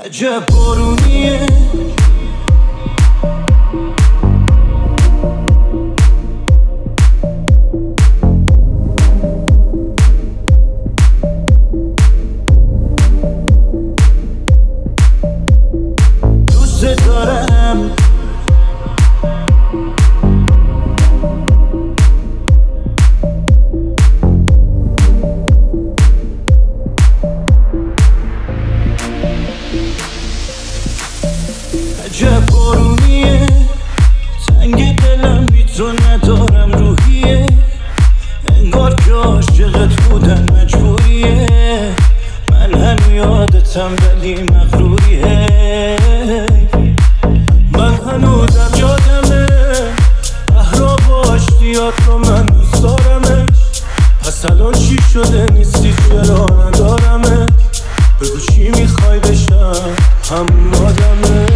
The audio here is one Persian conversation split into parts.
عجب بارونیه دوست دارم عجب بارونیه تنگ دلم بی تو ندارم روحیه انگار که عاشقت بودن مجبوریه من هنو یادتم ولی مغروریه من هنوزم یادمه احراب و اشتیاق رو من دوست دارمش پس الان چی شده نیستی چرا ندارمه بگو چی میخوای بشم همون آدمه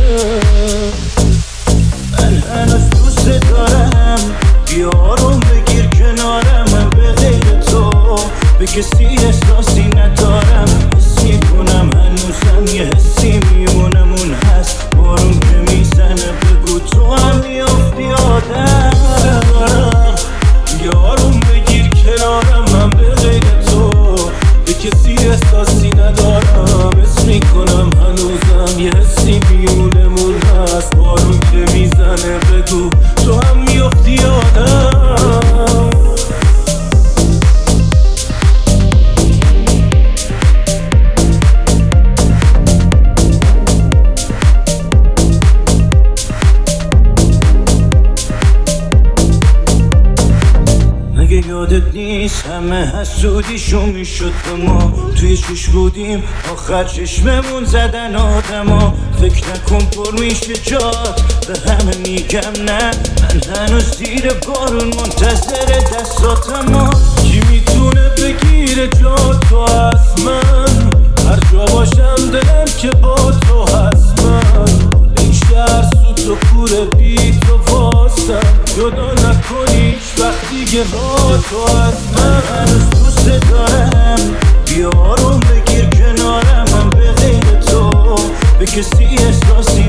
من هنوز دوست دارم بیا آروم بگیر کنارم من به غیر تو به کسی احساسی ندارم حس میکنم هنوزم یه حسی میمونم اون هست بارون که میزنه بگو تو هم میافتی آدم بیا آروم بگیر کنارم من به غیر تو به کسی احساسی ندارم حس میکنم هنوزم یه حسی میونمون هست بارون که میزنه بگو تو هم میافتی آدم مگه یادت نیست همه حسودیشون میشد به ما توی چش بودیم آخر چشممون زدن آدما فکر نکن پر میشه جات به همه میگم نه من هنوز زیر بارون منتظر دستاتم کی میتونه بگیره جا تو از من هر جا باشم دلم که با تو هست من این شهر سوت و کوره بی تو واسم جدا نکنی هیچ وقت دیگه با تو از من هنوز دوست دارم بیا آروم بگیر کنارم من به غیر تو به کسی احساسی